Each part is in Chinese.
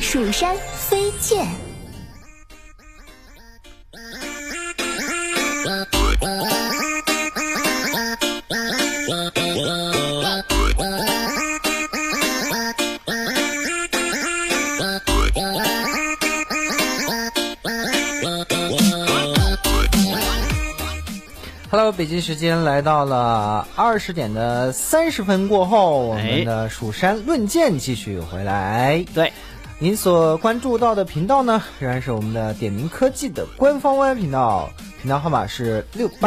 蜀山飞剑。 Hello， 北京时间来到了20点的30分过后，我们的蜀山论剑继续回来。 对， 您所关注到的频道呢，仍然是我们的点名科技的官方 Y 频道，频道号码是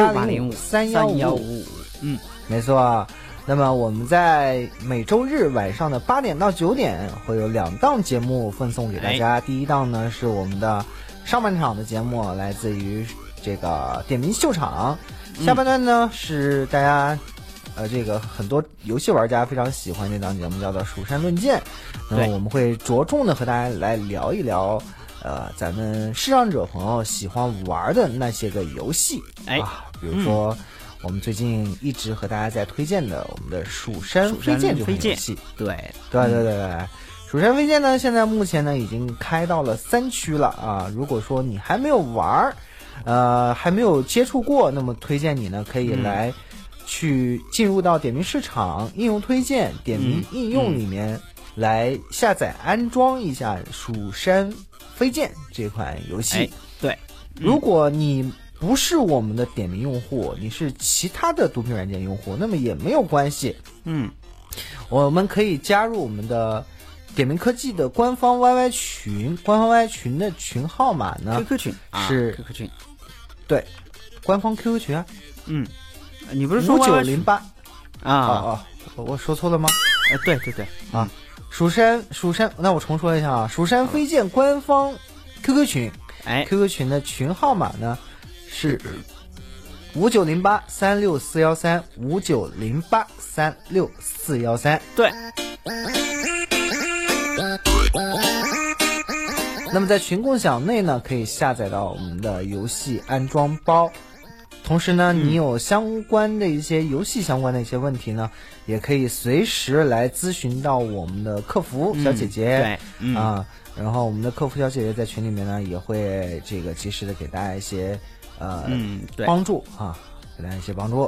68053155。没错。那么我们在每周日晚上的8点到9点会有2档节目分送给大家。第一档呢是我们的上半场的节目，来自于这个点名秀场。下半段呢是大家这个很多游戏玩家非常喜欢这档节目，叫做蜀山论剑。那么我们会着重的和大家来聊一聊咱们视障者朋友喜欢玩的那些个游戏比如说我们最近一直和大家在推荐的我们的蜀山飞剑这款游戏。对，蜀山飞剑呢现在目前呢已经开到了3区了啊。如果说你还没有玩还没有接触过，那么推荐你呢可以来去进入到点名市场应用推荐点名应用里面来下载安装一下蜀山飞剑这款游戏。 对， 如果你不是我们的点名用户，你是其他的毒品软件用户，那么也没有关系。我们可以加入我们的点名科技的官方 YY 群，官方 YY 群的群号码呢 QQ 群是 QQ 群， 对，官方 QQ 群啊。 你不是说 5908 啊？ 我说错了吗？ 对啊，蜀山，那我重说一下啊，蜀山飞剑官方 QQ 群，QQ 群的群号码呢是5908-36413，5908-36413。 对。 那么在群共享内呢，可以下载到我们的游戏安装包。同时呢，你有相关的一些游戏相关的一些问题呢，也可以随时来咨询到我们的客服小姐姐。然后我们的客服小姐姐在群里面呢，也会这个及时的给大家一些帮助啊，给大家一些帮助。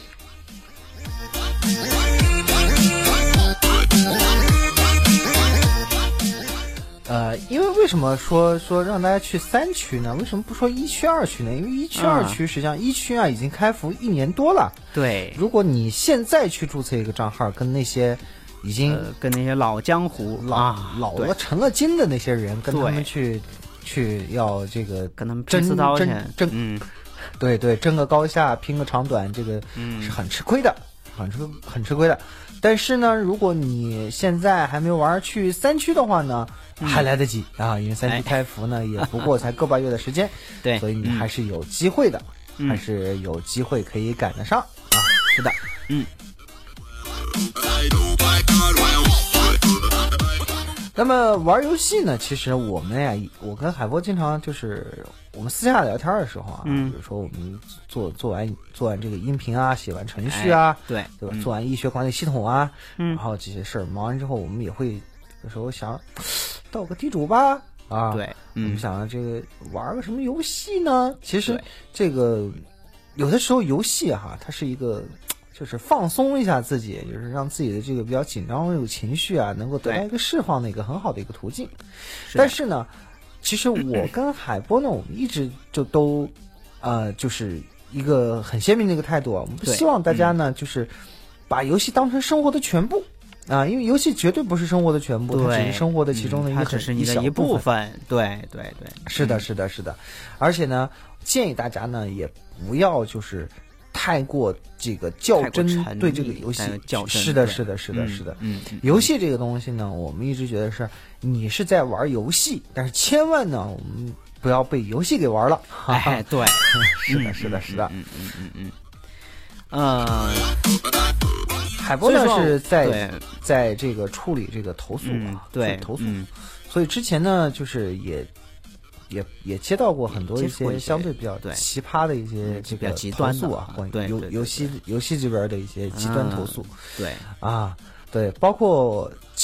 因为什么说让大家去3区呢？为什么不说1区2区呢？因为1区2区实际上1区已经开服1年多了。对，如果你现在去注册一个账号，跟那些已经跟那些老江湖老了成了精的那些人，跟他们去要这个跟他们拼刺刀去对，争个高下，拼个长短，这个是很吃亏的，很吃亏的。但是呢，如果你现在还没有玩去3区的话呢，还来得及啊，因为3区开服呢也不过才个把月的时间，对，所以你还是有机会的，还是有机会可以赶得上啊。是的，那么玩游戏呢，其实我跟海波经常就是我们私下聊天的时候啊，比如说我们做完这个音频啊，写完程序啊，对吧？做完医学管理系统啊，然后这些事儿忙完之后，我们也会有时候想斗个地主吧，啊，对，我们想这个玩个什么游戏呢？其实这个有的时候游戏它是一个。就是放松一下自己，就是让自己的这个比较紧张的这个情绪能够得到一个释放的一个很好的一个途径。但是呢，其实我跟海波呢，我们一直就都就是一个很鲜明的一个态度我们不希望大家呢，就是把游戏当成生活的全部因为游戏绝对不是生活的全部，它只是生活的其中的一个只是你的一部分。对， 是的。而且呢，建议大家呢也不要就是太过这个较真对这个游戏，是的。游戏这个东西呢，我们一直觉得是你是在玩游戏，但是千万呢，我们不要被游戏给玩了。 对， 是的。海波呢是在这个处理这个投诉投诉，所以之前呢就是也接到过很多一些相对比较奇葩的一些这个投诉关于游戏这边的一些极端投诉。对，包括其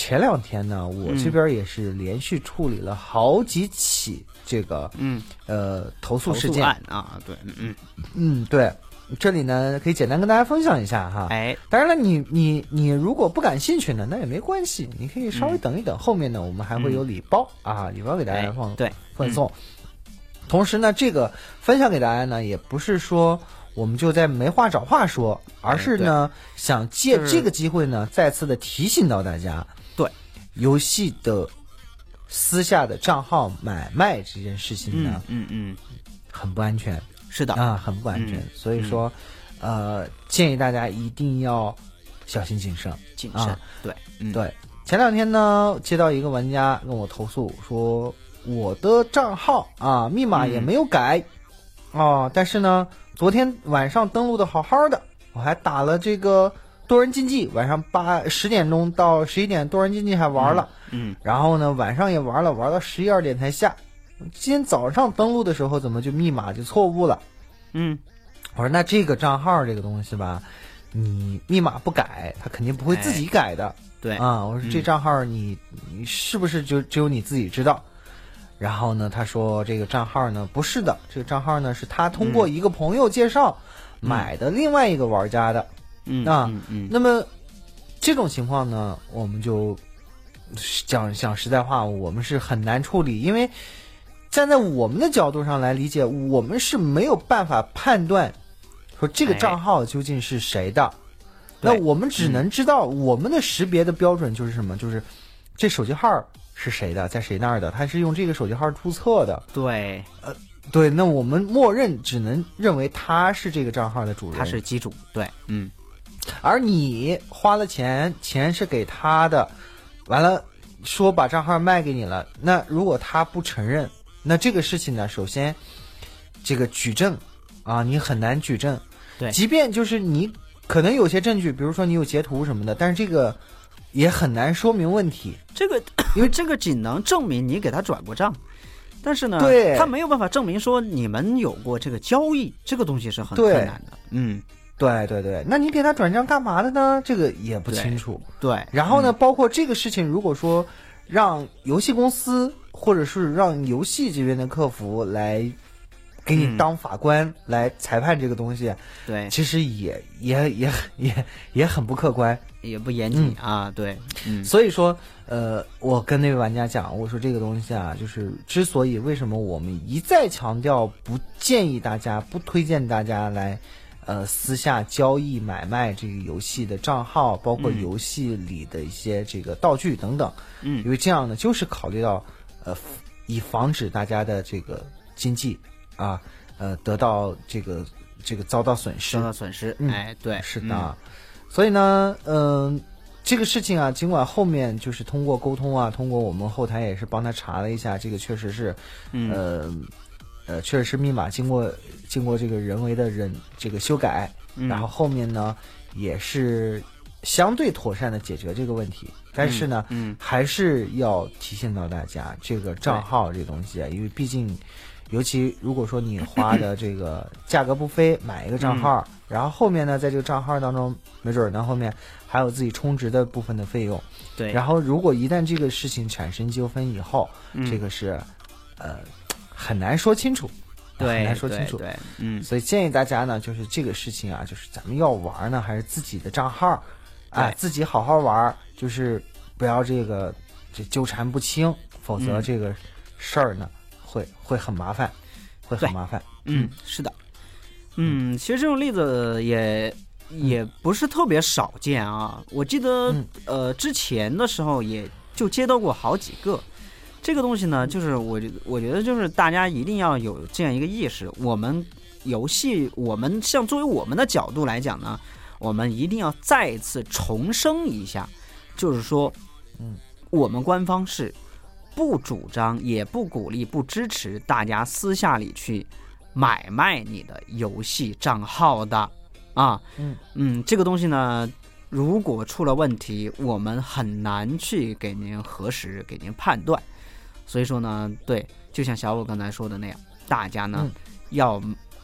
前2天呢，我这边也是连续处理了好几起这个投诉事件案啊，对， 对，这里呢可以简单跟大家分享一下哈。当然了，你如果不感兴趣呢，那也没关系，你可以稍微等一等，后面呢我们还会有礼包礼包给大家放送。同时呢，这个分享给大家呢，也不是说我们就在没话找话说，而是呢想借这个机会呢，再次的提醒到大家， 对游戏的私下的账号买卖这件事情呢，很不安全。 是的很不安全。所以说，建议大家一定要小心谨慎。 对， 对。前2天呢，接到一个玩家跟我投诉说，我的账号密码也没有改但是呢，昨天晚上登录的好好的，我还打了这个多人竞技，晚上10点钟到11点多人竞技还玩了，然后呢晚上也玩了，玩到11、2点才下。今天早上登录的时候怎么就密码就错误了？我说那这个账号这个东西吧，你密码不改，他肯定不会自己改的。 对我说这账号你是不是就只有你自己知道？然后呢，他说这个账号呢不是的，这个账号呢是他通过一个朋友介绍买的另外一个玩家的。那么这种情况呢，我们就讲实在话，我们是很难处理，因为站在我们的角度上来理解，我们是没有办法判断说这个账号究竟是谁的。那我们只能知道我们的识别的标准就是什么，就是这手机号是谁的，在谁那儿的，他是用这个手机号注册的。 对， 对，那我们默认只能认为他是这个账号的主人， 他是机主。对， 而你花了钱是给他的，完了说把账号卖给你了，那如果他不承认，那这个事情呢，首先这个举证你很难举证。 对， 即便就是你可能有些证据，比如说你有截图什么的，但是这个也很难说明问题。 因为这个仅能证明你给他转过账，但是呢，他没有办法证明说你们有过这个交易，这个东西是很困难的。 对，那你给他转账干嘛的呢？这个也不清楚。 对， 然后呢，包括这个事情，如果说让游戏公司或者是让游戏这边的客服来给你当法官来裁判这个东西， 对， 其实也很不客观， 也不严谨对， 所以说我跟那位玩家讲，我说这个东西就是之所以为什么我们一再强调不建议大家、不推荐大家来私下交易买卖这个游戏的账号，包括游戏里的一些这个道具等等，因为这样呢，就是考虑到以防止大家的这个经济得到这个遭到损失， 对， 是的。所以呢，这个事情尽管后面就是通过沟通通过我们后台也是帮他查了一下，这个确实是，确实是密码经过这个人为的这个修改，然后后面呢也是相对妥善的解决这个问题。但是呢，还是要提醒到大家，这个账号这东西因为毕竟，尤其如果说你花的这个价格不菲，买一个账号，然后后面呢，在这个账号当中，没准呢后面还有自己充值的部分的费用。 对， 然后如果一旦这个事情产生纠纷以后，这个是很难说清楚。 对， 很难说清楚。 对， 所以建议大家呢，就是这个事情就是咱们要玩呢，还是自己的账号自己好好玩，就是不要这纠缠不清，否则这个事儿呢会很麻烦，会很麻烦。 是的。其实这种例子也不是特别少见我记得之前的时候也就接到过好几个。这个东西呢，就是我觉得就是大家一定要有这样一个意识，我们游戏，我们像作为我们的角度来讲呢，我们一定要再次重申一下，就是说，我们官方是不主张也不鼓励不支持大家私下里去买卖你的游戏账号的这个东西呢，如果出了问题，我们很难去给您核实，给您判断。所以说呢，对，就像小五刚才说的那样，大家呢要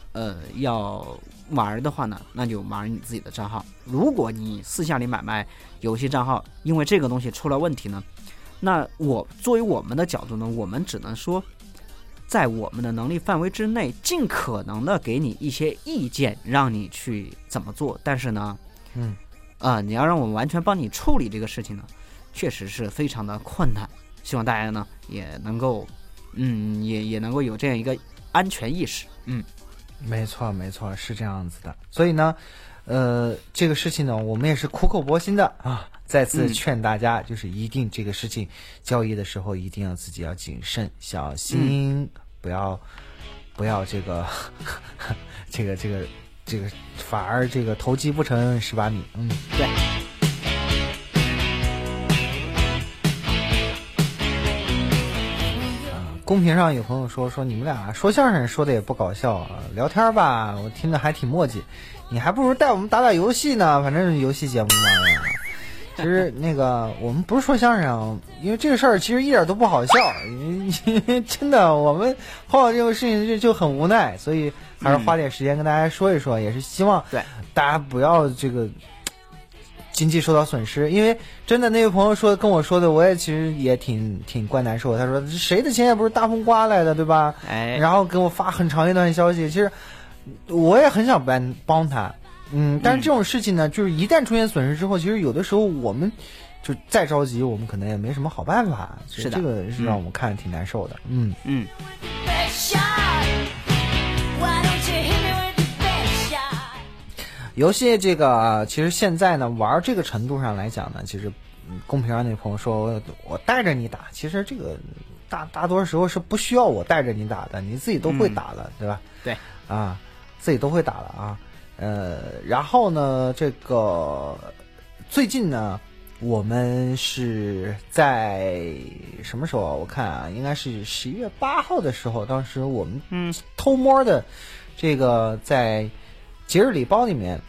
要玩的话呢，那就玩你自己的账号。如果你私下里买卖游戏账号，因为这个东西出了问题呢，那作为我们的角度呢，我们只能说，在我们的能力范围之内，尽可能的给你一些意见，让你去怎么做。但是呢，你要让我们完全帮你处理这个事情呢，确实是非常的困难。希望大家呢也能够，也能够有这样一个安全意识。 没错，是这样子的。所以呢，这个事情呢，我们也是苦口婆心的啊，再次劝大家，就是一定这个事情交易的时候一定要自己要谨慎小心，不要这个反而这个投机不成18米。 对。 公屏上有朋友说你们俩说相声说的也不搞笑啊，聊天吧我听着还挺磨叽，你还不如带我们打游戏呢，反正是游戏节目嘛呀。其实那个我们不是说相声，因为这个事儿其实一点都不好笑，因为真的我们碰到这个事情就很无奈，所以还是花点时间跟大家说一说，也是希望大家不要这个经济受到损失。因为真的那位朋友跟我说的，我也其实也挺怪难受。他说谁的钱也不是大风刮来的，对吧？然后给我发很长一段消息，其实我也很想帮他，但是这种事情呢，就是一旦出现损失之后，其实有的时候我们就再着急，我们可能也没什么好办法。 是的， 这个是让我们看着挺难受的。游戏这个其实现在呢玩这个程度上来讲呢，其实公屏上那朋友说我带着你打，其实这个大多时候是不需要我带着你打的，你自己都会打了，对吧？ 对啊，自己都会打了啊。然后呢，这个最近呢，我们是在什么时候啊？我看啊，应该是11月8号的时候，当时我们偷摸的这个在节日礼包里面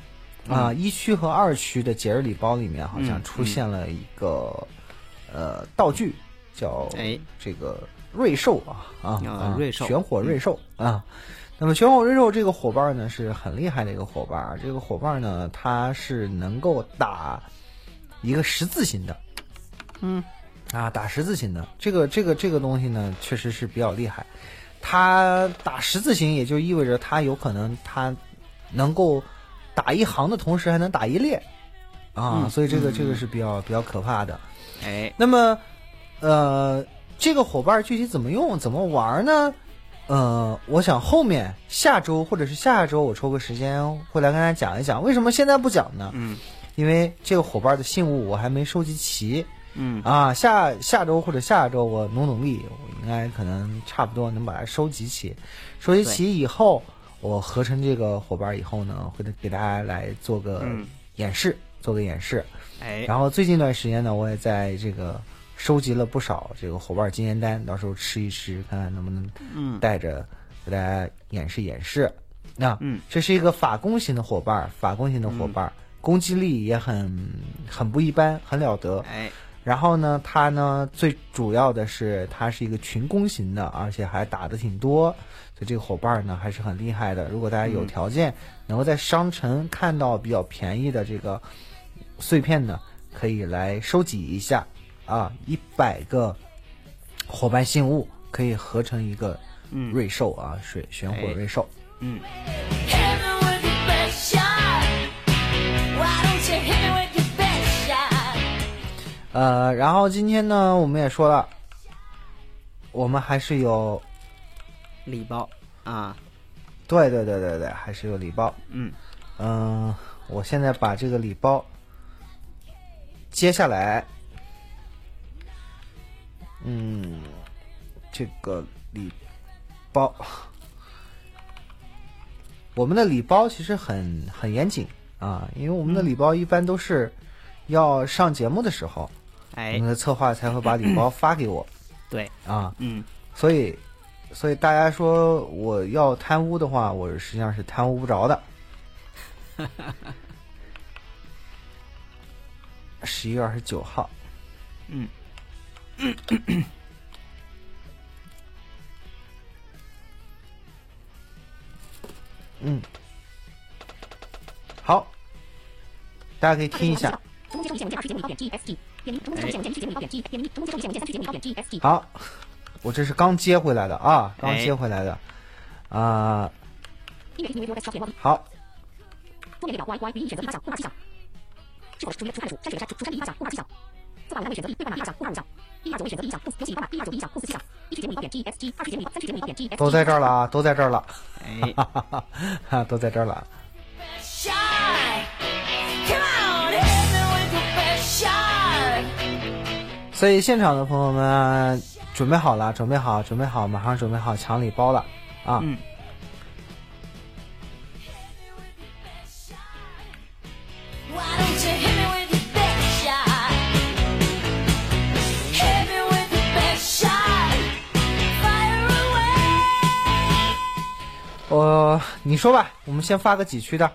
1区和2区的节日礼包里面好像出现了一个道具，叫这个瑞兽瑞兽玄火瑞兽啊。那么玄火瑞兽这个伙伴呢是很厉害的一个伙伴，这个伙伴呢它是能够打一个十字形的，打十字形的这个东西呢确实是比较厉害。它打十字形也就意味着它有可能它能够打一行的同时还能打一列所以这个是比较可怕的。那么这个伙伴具体怎么用怎么玩呢？我想后面下周或者是下周我抽个时间会来跟大家讲一讲。为什么现在不讲呢？因为这个伙伴的信物我还没收集齐。下周或者下周我努力，我应该可能差不多能把它收集齐。收集齐以后，我合成这个伙伴以后呢，会给大家来做个演示，然后最近一段时间呢，我也在这个收集了不少这个伙伴经验单，到时候吃一吃，看看能不能带着给大家演示。这是一个法攻型的伙伴，攻击力也很不一般，很了得。然后呢，它呢最主要的是它是一个群攻型的，而且还打得挺多，所以这个伙伴呢还是很厉害的。如果大家有条件能够在商城看到比较便宜的这个碎片呢，可以来收集一下100个伙伴信物可以合成一个瑞兽玄火瑞兽。然后今天呢我们也说了，我们还是有礼包对，还是有礼包。我现在把这个礼包接下来，这个礼包，我们的礼包其实很严谨因为我们的礼包一般都是要上节目的时候，我们的策划才会把礼包发给我。 对所以大家说我要贪污的话，我实际上是贪污不着的。11月29号。 好，大家可以听一下。好，我这是刚接回来的啊，刚接回来的啊。好。都在这儿了啊，都在这儿了，哎，都在这儿了。所以现场的朋友们准备好了，准备好，马上准备好抢礼包了啊！你说吧，我们先发个几区的。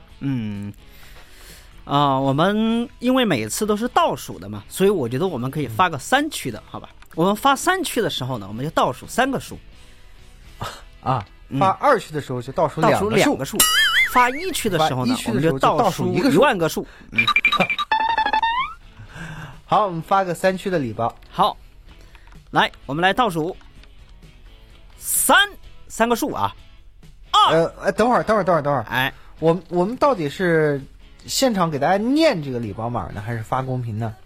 我们因为每次都是倒数的嘛，所以我觉得我们可以发个3区的，好吧？我们发3区的时候呢，我们就倒数3个数。 发2区的时候就倒数2个数。 发1区的时候呢，我们就倒数1万个数。 好，我们发个3区的礼包。 好，来，我们来倒数3个数啊。 等会儿。 哎， 我们到底是现场给大家念这个礼包码呢，还是发公屏呢？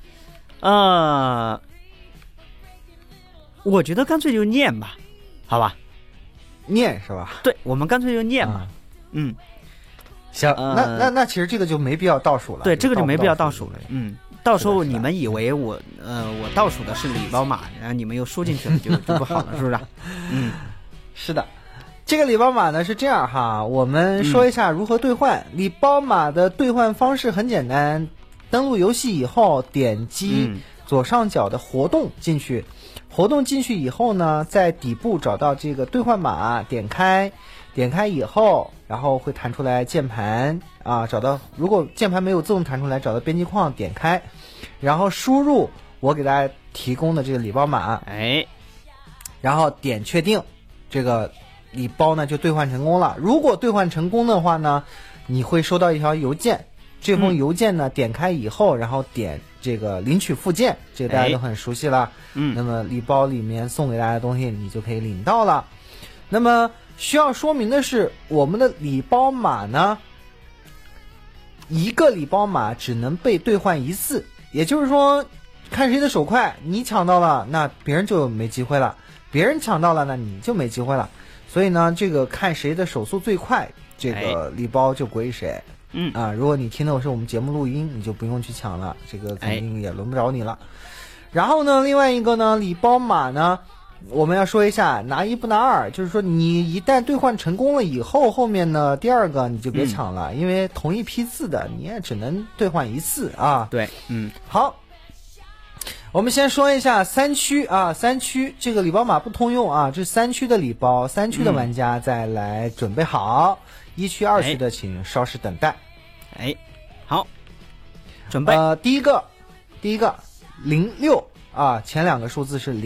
我觉得干脆就念吧，好吧？ 念是吧？ 对，我们干脆就念吧。 行，那其实这个就没必要倒数了。 对，这个就没必要倒数了。到时候你们以为我倒数的是礼包码，然后你们又输进去了，就不好了，是不是？ 是的。这个礼包码呢是这样哈，我们说一下如何兑换。礼包码的兑换方式很简单，登录游戏以后，点击左上角的活动进去，活动进去以后呢，在底部找到这个兑换码，点开以后，然后会弹出来键盘啊，找到如果键盘没有自动弹出来，找到编辑框点开，然后输入我给大家提供的这个礼包码，然后点确定，这个礼包呢就兑换成功了。如果兑换成功的话呢，你会收到一条邮件，这封邮件呢点开以后，然后点这个领取附件，这个大家都很熟悉了。那么礼包里面送给大家的东西你就可以领到了。那么需要说明的是，我们的礼包码呢，一个礼包码只能被兑换一次，也就是说看谁的手快，你抢到了那别人就没机会了，别人抢到了那你就没机会了。所以呢，这个看谁的手速最快，这个礼包就归谁。如果你听的是我们节目录音，你就不用去抢了，这个肯定也轮不着你了。然后呢，另外一个呢，礼包码呢，我们要说一下，拿1不拿2，就是说你一旦兑换成功了以后，后面呢第二个你就别抢了，因为同一批次的你也只能兑换一次啊。 对， 好。我们先说一下3区啊，3区这个礼包码不通用啊，这3区的礼包，3区的玩家再来准备好，1区、2区的请稍事等待。 好，准备。 第一个06啊，前2个数字是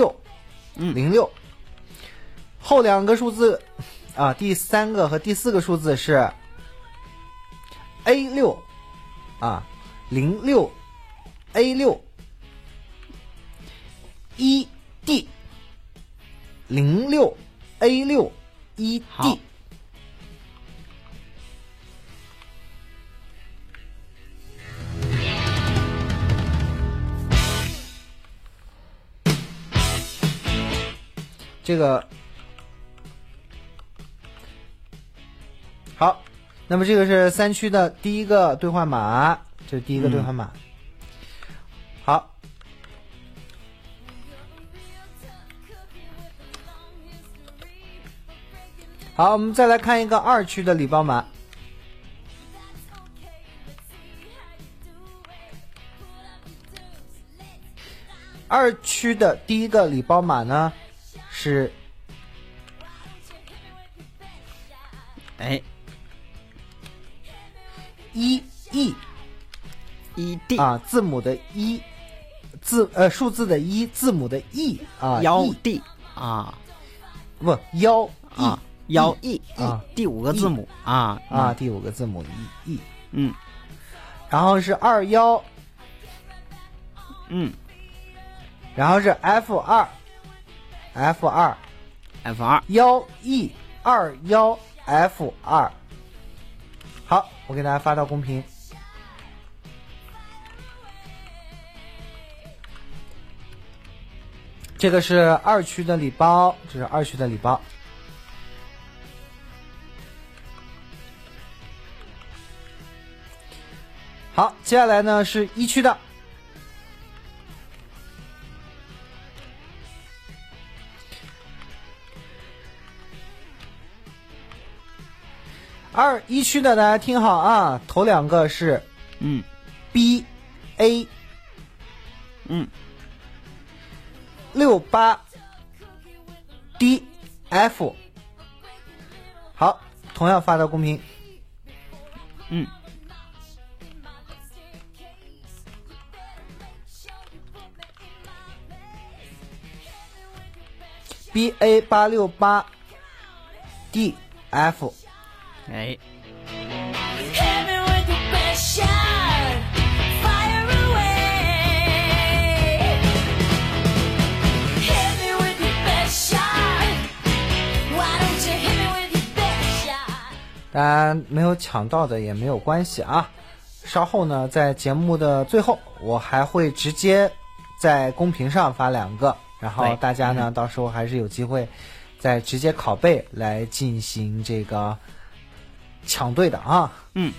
06，后2个数字啊，第3个和第4个数字是 A6 啊，06 A6。1D 06 A6 1D。这个好，那么这个是3区的第一个兑换码，这是第一个兑换码。好。好，我们再来看一个2区的礼包码。2区的第一个礼包码呢是1E 1D 啊，字母的1，数字的1，字母的E啊，1D 啊，不1E 1E 啊， 第5个字母啊， 第5个字母 E， 然后是21，然后是 F2 1E21F2，好，我给大家发到公屏。这个是2区的礼包，这是2区的礼包。好，接下来呢是1区的。1区的大家听好啊，头2个是B A 68 D F， 好，同样发到公屏。BA868 DF， 哎。 大家没有抢到的也没有关系啊，稍后呢在节目的最后我还会直接在公屏上发2个，然后大家呢到时候还是有机会再直接拷贝来进行这个抢对的啊。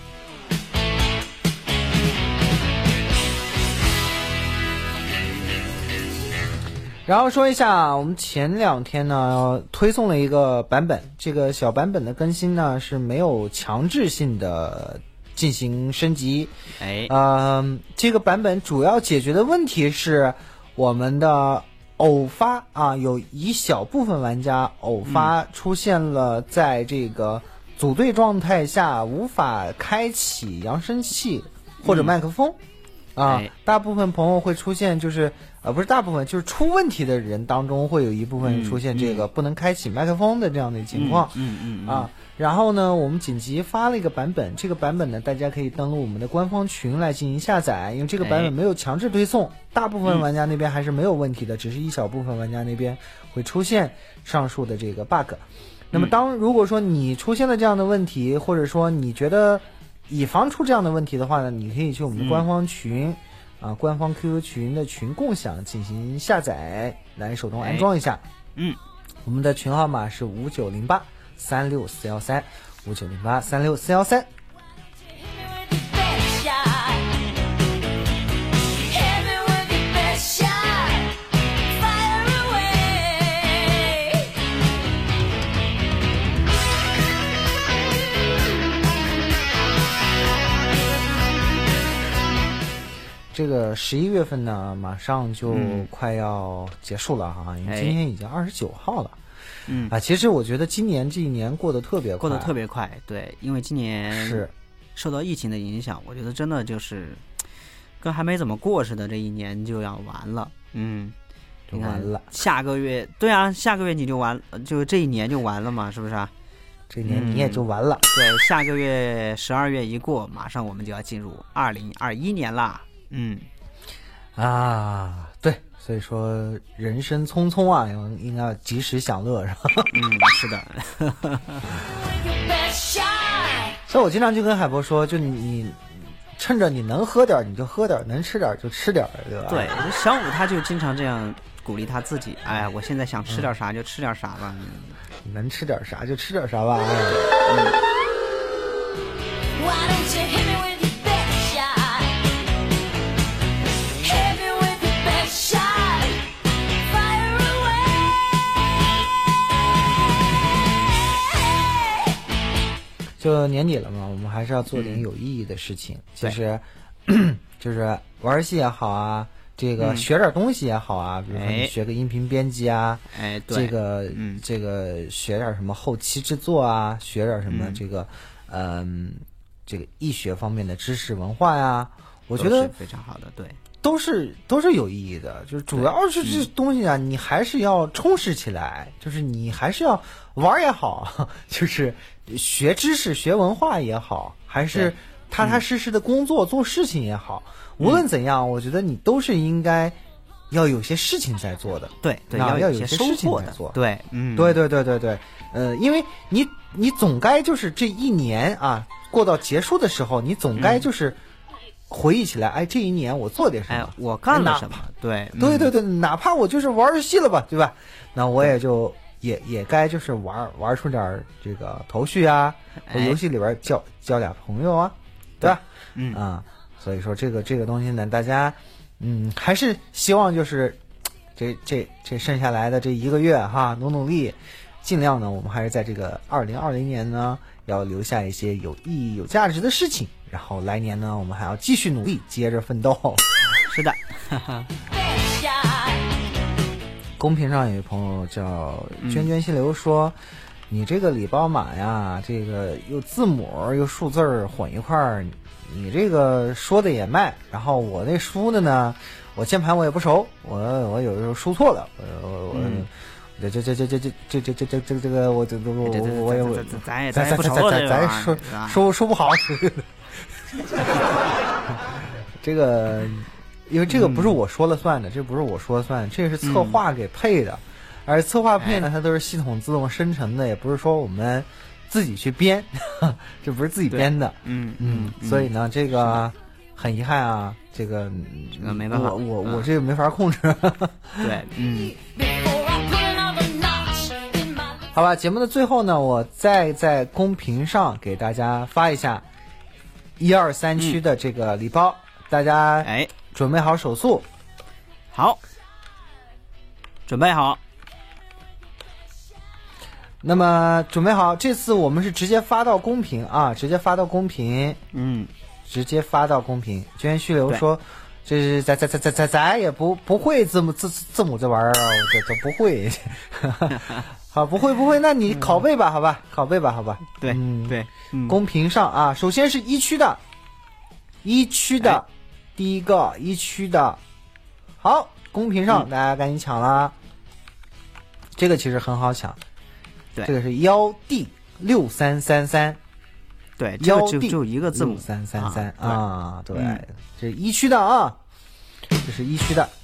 然后说一下，我们前2天呢推送了一个版本，这个小版本的更新呢是没有强制性的进行升级。这个版本主要解决的问题是我们的偶发啊，有一小部分玩家偶发出现了在这个组队状态下无法开启扬声器或者麦克风。大部分朋友会出现就是不是大部分，就是出问题的人当中会有一部分出现这个不能开启麦克风的这样的情况。然后呢我们紧急发了一个版本，这个版本呢大家可以登录我们的官方群来进行下载，因为这个版本没有强制推送，大部分玩家那边还是没有问题的，只是一小部分玩家那边会出现上述的这个 bug。那么如果说你出现了这样的问题，或者说你觉得以防出这样的问题的话呢，你可以去我们的官方群官方 QQ 群的群共享进行下载，来手动安装一下。我们的群号码是5908-36413 5908-36413。这个11月份呢马上就快要结束了哈，因为今天已经29号了。其实我觉得今年这一年过得特別快，对，因为今年是受到疫情的影响，我觉得真的就是跟还没怎么过似的，这一年就要完了。 就完了。 下个月，对啊，下个月你就完，就这一年就完了嘛，是不是啊？ 这一年你也就完了。 对，下个月12月一过，马上我们就要进入2021年啦。 对，所以说人生匆匆啊，应该要及时享乐，是吧？ 是的。 所以我经常就跟海波说，就你趁着你能喝点你就喝点，能吃点就吃点，对吧？ 对，小五他就经常这样鼓励他自己，我现在想吃点啥就吃点啥吧， 能吃点啥就吃点啥吧。就年底了嘛，我们还是要做点有意义的事情。其实就是玩游戏也好啊，这个学点东西也好啊，比如说你学个音频编辑啊，这个学点什么后期制作啊，学点什么这个这个医学方面的知识文化呀，我觉得非常好的，对， 都是有意义的，就是主要是这东西啊，你还是要充实起来，就是你还是要玩也好，就是学知识、学文化也好，还是踏踏实实的工作、做事情也好，无论怎样，我觉得你都是应该要有些事情在做的。 对， 要有些些事情在做。 对， 对，因为你总该就是这一年啊过到结束的时候，你总该就是回忆起来，哎，这一年我做点什么， 我干了什么？对， 哪怕我就是玩游戏了吧，对吧？那我也就也该就是玩出点这个头绪啊，在游戏里边交俩朋友啊，对吧？所以说这个东西呢，大家还是希望就是这剩下来的这1个月哈，努力，尽量呢，我们还是在这个2020年呢，要留下一些有意义、有价值的事情。然后来年呢，我们还要继续努力，接着奋斗。 是的。 公屏上有一朋友叫涓溪流说，你这个礼包码呀，这个又字母又数字混一块儿，你这个说的也慢。然后我那输的呢，我键盘我也不熟，我有时候输错了，这个我也咱不熟了， 咱说不好。这个，因为这个不是我说了算的，这不是我说了算，这是策划给配的，而策划配呢，它都是系统自动生成的，也不是说我们自己去编，这不是自己编的。所以呢，这个很遗憾啊，这个没办法， 我这个没法控制。 对， 好吧，节目的最后呢，我再在公屏上给大家发一下1、2、3区的这个礼包，大家准备好手速。 好，准备好。 那么准备好，这次我们是直接发到公屏啊，直接发到公屏。直接发到公屏。居然虚流说，这是咱也不会字母这玩意儿啊，这不会。好，不会，那你拷贝吧，好吧，拷贝吧，好吧。 对， 公屏上啊，首先是1区的第一个1区的，好，公屏上大家赶紧抢啦。这个其实很好抢， 对， 这个是1D6333， 对，这个就一个字母 6333啊，对，这是1区的啊，这是1区的。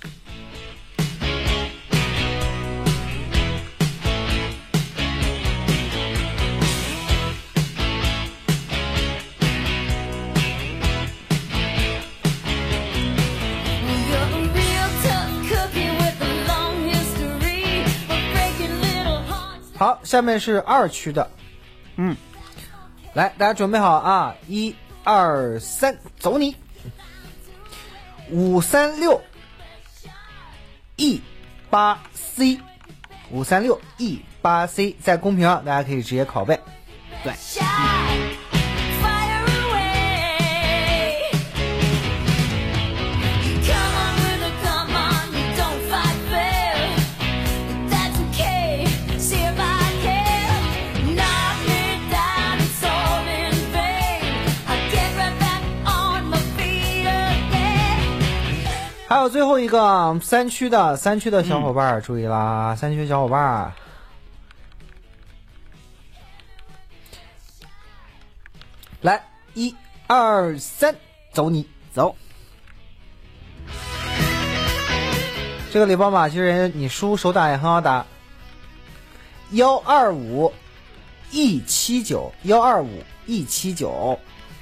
好，下面是2区的，来，大家准备好啊！1、2、3，走你！536 E8C， 536 E8C， 在公屏上大家可以直接拷贝。 对。 还有最后一个3区的小伙伴注意啦，3区小伙伴，来1、2、3，走你走。这个礼包码其实你输手打也很好打，125 E79 125 E79。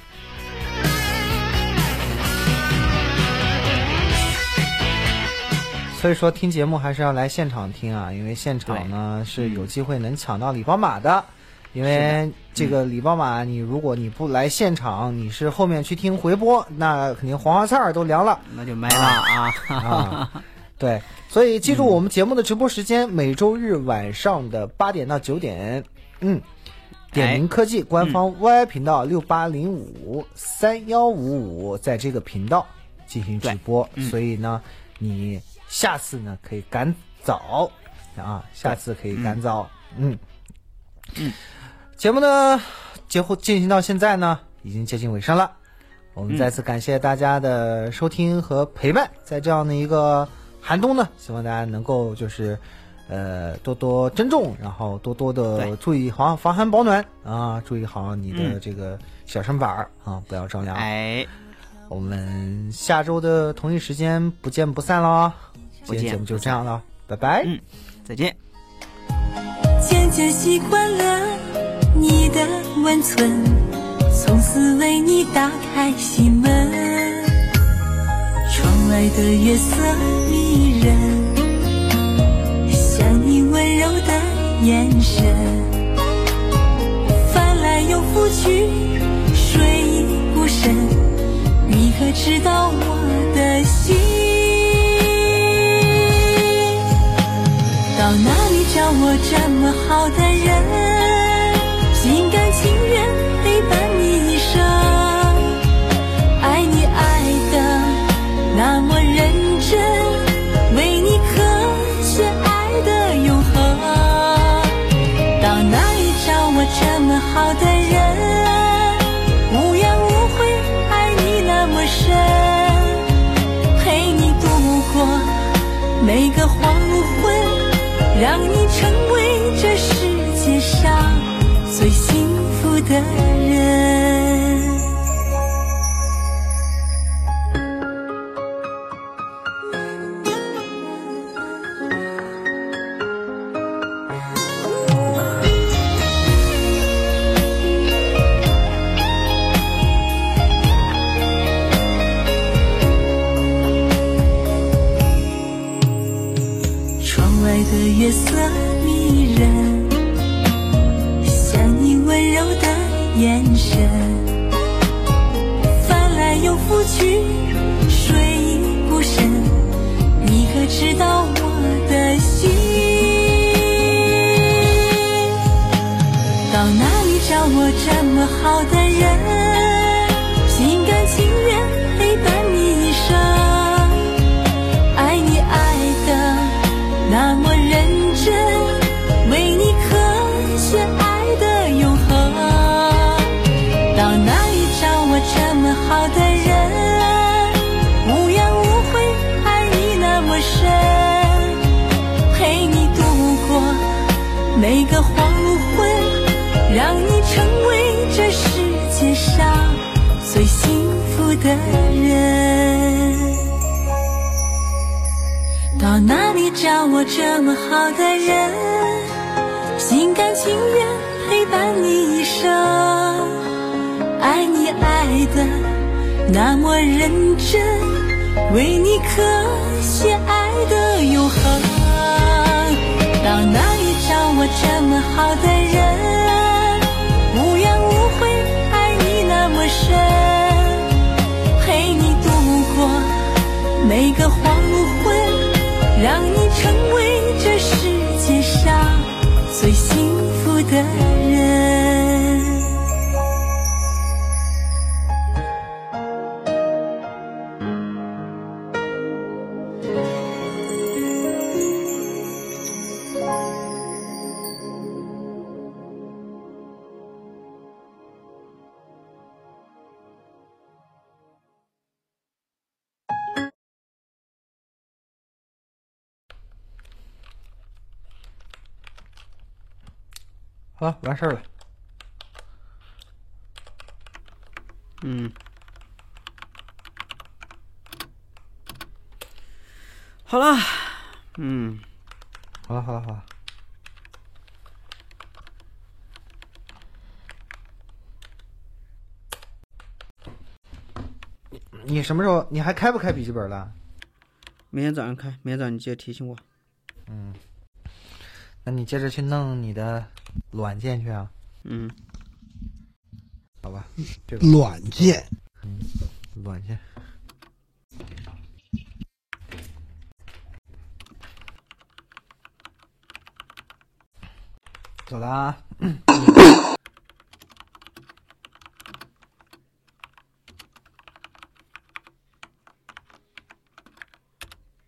所以说听节目还是要来现场听啊，因为现场呢是有机会能抢到礼包码的。因为这个礼包码你如果你不来现场，你是后面去听回播，那肯定黄花菜都凉了， 那就没了啊。 对，所以记住我们节目的直播时间，每周日晚上的8点到9点，点名科技官方 YY 频道68053155，在这个频道进行直播，所以呢你下次呢可以赶早啊，下次可以赶早。节目呢进行到现在呢已经接近尾声了， 我们再次感谢大家的收听和陪伴，在这样的一个寒冬呢，希望大家能够就是多多珍重，然后多多的注意好防寒保暖啊，注意好你的这个小身板啊，不要着凉。我们下周的同一时间不见不散了。今天节目就这样了，拜拜。 再见。 渐渐习惯了你的温存，从此为你打开心门。窗外的月色迷人，像你温柔的眼神，翻来又覆去，睡意不深，你可知道我的心？到哪里找我这么好的人，心甘情愿陪伴你一生，爱你爱的那么认真，为你刻写爱的永恒。到哪里找我这么好的人，无怨无悔爱你那么深，陪你度过每个黄昏，让你成为这世界上最幸福的人。窗外的月色迷人，像你温柔的眼神，翻来又覆去，睡意不深，你可知道我的心？到哪里找我这么好的人，心甘情愿陪伴你一生，爱你爱的那么认真，为你刻写爱的永恒。到哪里找我这么好的人，无怨无悔爱你那么深，陪你度过每个黄昏，让你成为这世界上最幸福的人。到哪里找我这么好的人，心甘情愿陪伴你一生，爱你爱的那么认真，为你刻写爱的永恒。到哪里找我这么好的人，无怨无悔爱你那么深，陪你度过每个黄昏，让你成为这世界上最幸福的人。 好了，完事儿了。 好了， 好了，好了，好了。你什么时候？你还开不开笔记本了？ 明天早上开，明天早上你记得提醒我。 那你接着去弄你的软件去啊。好吧，这个软件， 软件。走了啊。